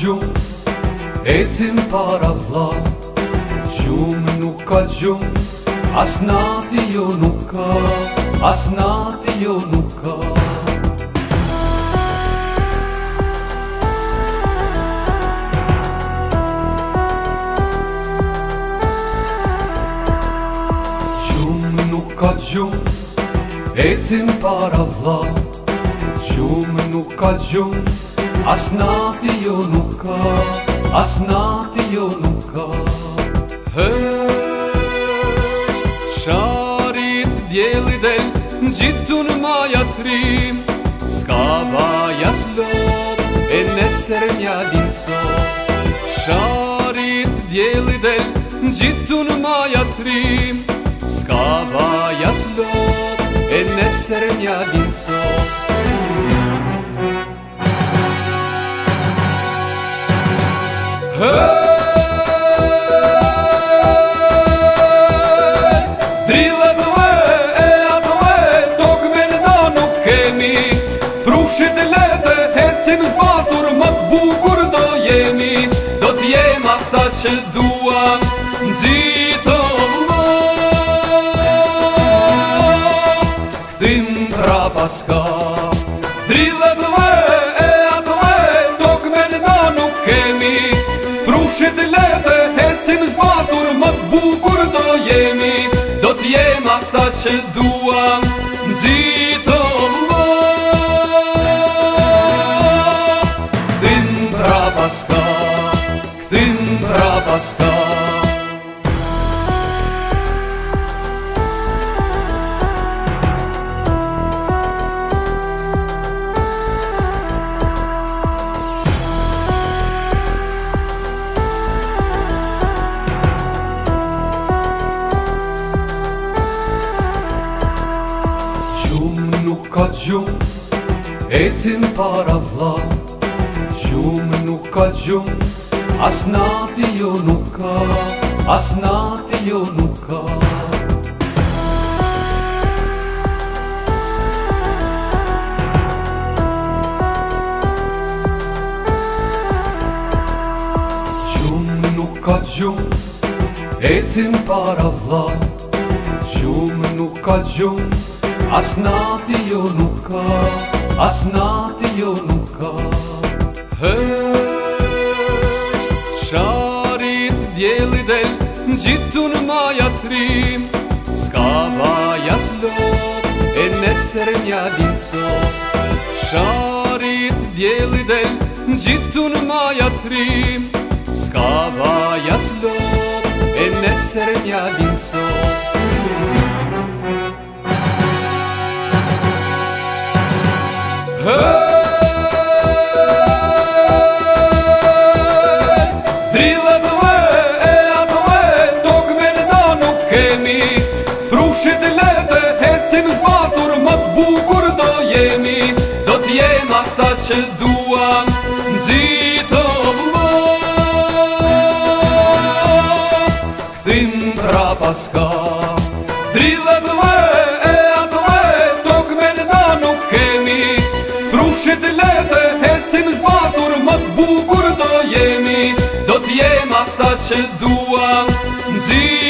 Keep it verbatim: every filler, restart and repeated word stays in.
gjumë, ecim para vlla. Gjumë nuk ka gjumë, as nati jo nuk ka, as nati jo nuk ka. Gjumë nuk ka gjumë, ecim para vlla. Gjumë nuk ka gjumë, as nati jo nuk ka, as nati jo nuk ka. Hey, sharit djeli del, gjittu në maja trim, s'ka vaja s'lop, e nesër nja din sot. Sharit djeli del, gjittu në maja trim, s'ka vaja s'lop, e nesër nja din sot. Hey, drilla bëve e atëve, tokë me në da nuk kemi. Prushit e lete, hecim zbatur, më të bukur do jemi. Do t'jem ata që duam, nxito vlla. Kthim prapa s'ka. Drilla bëve e atëve, tokë me në da nuk kemi. Prushit e lete, hecim zbatur, më të bukur do jemi. Do t'jem ata që duam, nxito vlla. Kthim prapa s'ka, kthim prapa s'ka. Gjumë nuk ka gjumë, ecim para vlla. Gjumë nuk ka gjumë, as nati jo nuk ka, as nati jo nuk ka. Gjumë nuk ka gjumë, ecim para vlla. Gjumë nuk ka gjumë, as nati jo nuk ka, as nati jo nuk ka. Hey, sharit djeli del, gjittu në maja trim, s'ka vaja s'lop, e nesër nja din sot. Sharit djeli del, gjittu në maja trim, s'ka vaja s'lop, e nesër nja din sot. Hey, drilla bëve e atëve, tokë me në da nuk kemi. Prushit e lete, hecim zbatur, më të bukur do jemi. Do t'jem ata që duam, nxito vlla. Kthim prapa s'ka. Drilla bëve e atëve, tokë me në da nuk kemi. Prushit e lete, hecim zbatur, më të bukur do jemi. Do t'jem ata që duam, nxito.